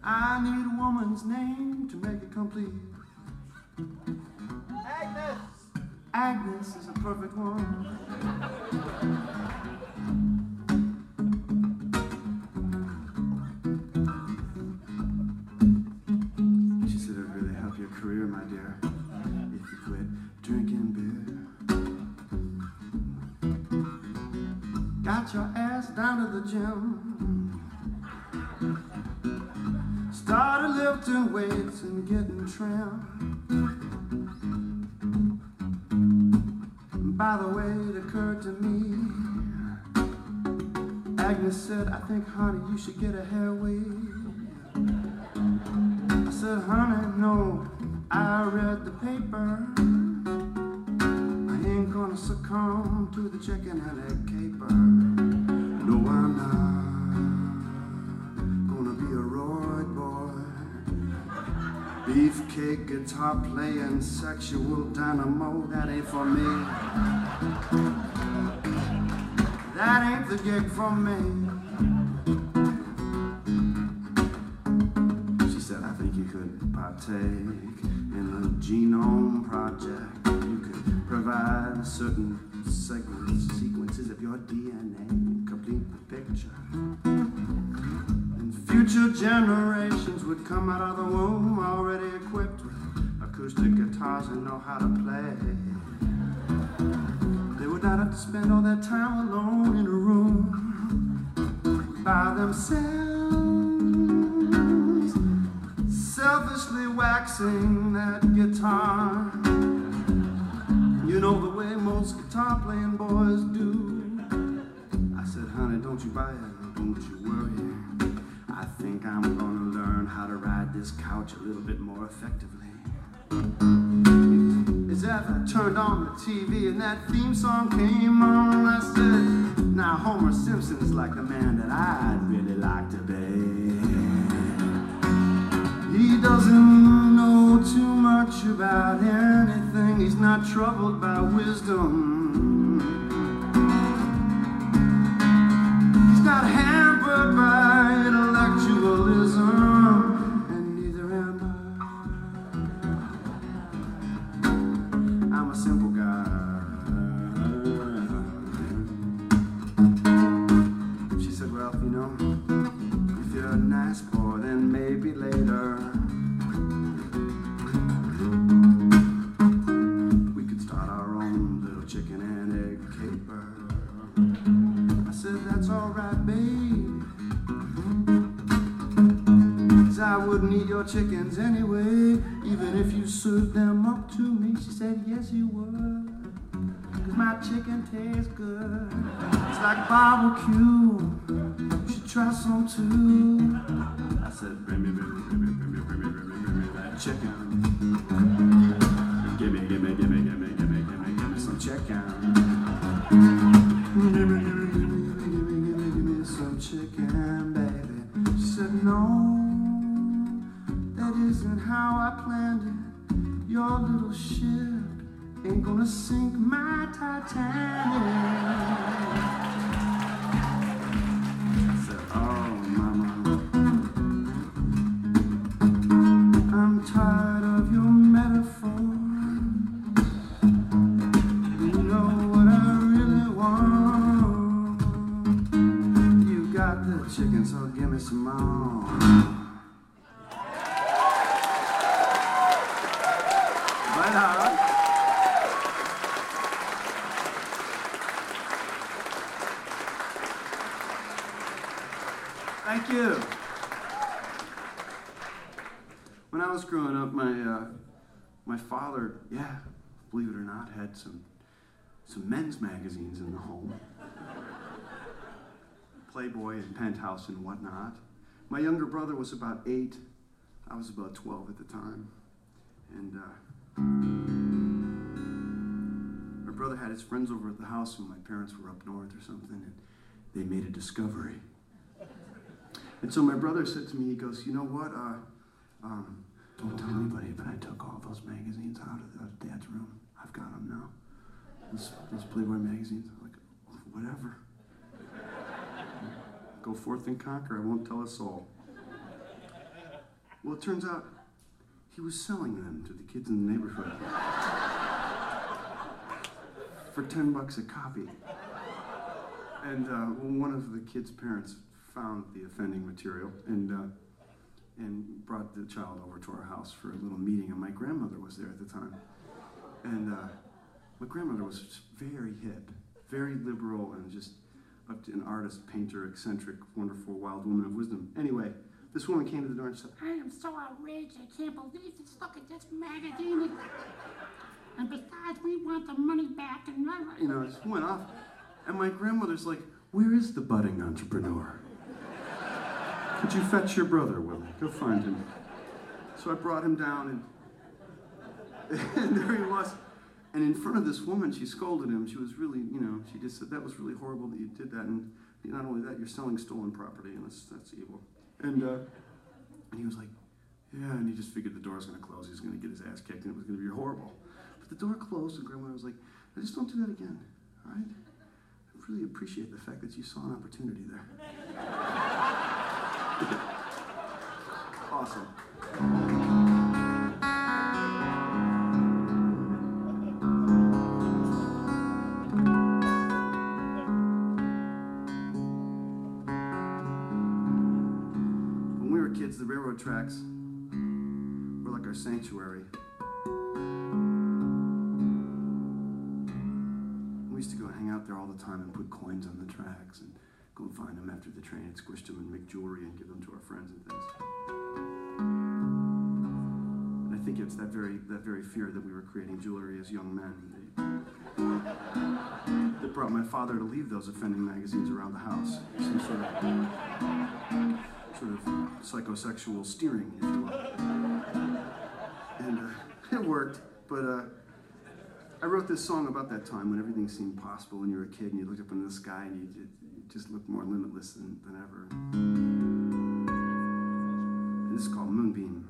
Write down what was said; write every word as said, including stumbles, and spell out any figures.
I need a woman's name to make it complete. Agnes! Agnes is a perfect one. She said it'd really help your career, my dear, if you quit drinking beer. Got your ass down to the gym. Started lifting weights and getting trim. By the way, it occurred to me, Agnes said, I think, honey, you should get a hair wave. I said, honey, no, I read the paper. I ain't gonna succumb to the chicken and egg caper. No, I'm not gonna be a roid boy. Beefcake, guitar playing, sexual dynamo, that ain't for me. That ain't the gig for me. She said, I think you could partake in the genome project. You could provide certain segments, sequences of your D N A, complete the picture. Future generations would come out of the womb already equipped with acoustic guitars and know how to play. They would not have to spend all their time alone in a room by themselves, selfishly waxing that guitar. You know the way most guitar playing boys do. I said, honey, don't you buy it, don't you worry. I think I'm gonna learn how to ride this couch a little bit more effectively. As if I turned on the T V and that theme song came on, I said, now Homer Simpson is like the man that I'd really like to be. He doesn't know too much about anything, he's not troubled by wisdom. He's not hampered by intellectualism, and neither am I. I'm a simple guy. She said, well, you know, if you're a nice boy, then maybe later we could start our own little chicken and egg caper. I said, that's all right, babe. I wouldn't eat your chickens anyway, even if you served them up to me. She said, yes, you would, cause my chicken tastes good. It's like barbecue, you should try some too. I said, bring me, bring me, bring me, bring me, bring me, bring me, bring me that chicken. Give me, give me, give me, give me, give me, give me, give me some chicken. Give me, give me, give me, give me, give me, give me, give me some chicken, baby. She said, no, that isn't how I planned it. Your little ship ain't gonna sink my Titanic. I said, oh, mama, I'm tired of your metaphors. You know what I really want. You got the chicken, so give me some more. Thank you. When I was growing up, my uh, my father, yeah, believe it or not, had some some men's magazines in the home. Playboy and Penthouse and whatnot. My younger brother was about eight. I was about twelve at the time. And uh, my brother had his friends over at the house when my parents were up north or something, and they made a discovery. And so my brother said to me, he goes, you know what, uh, um, don't tell anybody, but I took all those magazines out of, out of Dad's room. I've got them now. Those, those Playboy magazines. I'm like, whatever. Go forth and conquer. I won't tell a soul. Well, it turns out he was selling them to the kids in the neighborhood for ten bucks a copy. And uh, one of the kids' parents found the offending material and uh, and brought the child over to our house for a little meeting. And my grandmother was there at the time. And uh, my grandmother was very hip, very liberal, and just an artist, painter, eccentric, wonderful, wild woman of wisdom. Anyway, this woman came to the door and said, "I am so outraged, I can't believe this, look at this magazine. And, and besides, we want the money back." And you know, it just went off. And my grandmother's like, "Where is the budding entrepreneur? Could you fetch your brother, Willie? Go find him." So I brought him down, and, and there he was. And in front of this woman, she scolded him. She was really, you know, she just said, "That was really horrible that you did that. And not only that, you're selling stolen property, and that's, that's evil." And, uh, and he was like, "Yeah," and he just figured the door was going to close. He was going to get his ass kicked, and it was going to be horrible. But the door closed, and Grandma was like, "I just don't do that again, all right? I really appreciate the fact that you saw an opportunity there." Awesome. When we were kids, the railroad tracks were like our sanctuary. We used to go hang out there all the time and put coins on the tracks and go and find them after the train had squished them and make jewelry and give them to our friends and things. And I think it's that very that very fear that we were creating jewelry as young men that, that brought my father to leave those offending magazines around the house. Some sort of sort of psychosexual steering, if you will. And uh, it worked, but uh, I wrote this song about that time when everything seemed possible when you were a kid and you looked up into the sky and you, you, you just looked more limitless than, than ever. And this is called Moonbeam.